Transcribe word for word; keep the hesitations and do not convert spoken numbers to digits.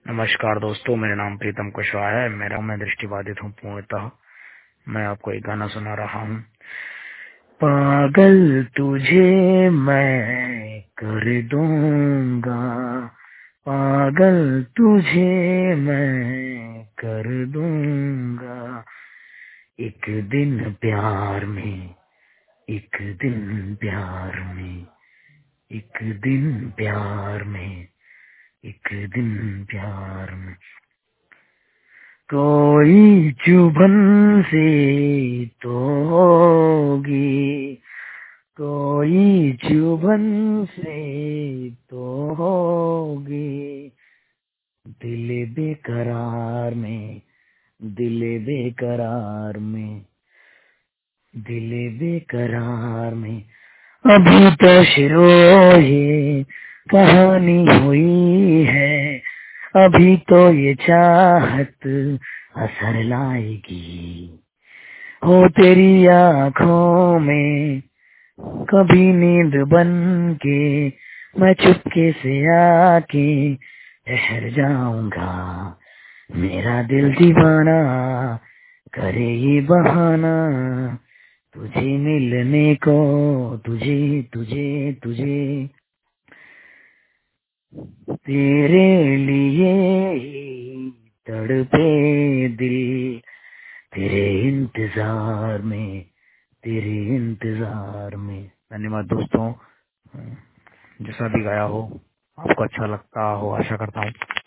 नमस्कार दोस्तों, मेरा नाम प्रीतम कुशवाहा है। मेरा मैं दृष्टिबाधित हूँ पूर्णतः। मैं आपको एक गाना सुना रहा हूँ। पागल तुझे मैं कर दूंगा, पागल तुझे मैं कर दूंगा, एक दिन प्यार में, एक दिन प्यार में, एक दिन प्यार में, एक दिन प्यार में। कोई चुभन से तो होगी, कोई चुभन से तो होगी, दिल बेकरार में, दिल बेकरार में, दिल बेकरार में। अभी तो शुरू ये कहानी हुई है, अभी तो ये चाहत असर लाएगी। हो तेरी आँखों में कभी नींद बन के मैं चुपके से आके ठहर जाऊंगा। मेरा दिल दीवाना करे ये बहाना, तुझे मिलने को, तुझे तुझे तुझे तेरे लिए ही तड़पे दिल, तेरे इंतजार में, तेरे इंतजार में। धन्यवाद दोस्तों। जैसा भी गाया हो आपको अच्छा लगता हो, आशा करता हूँ।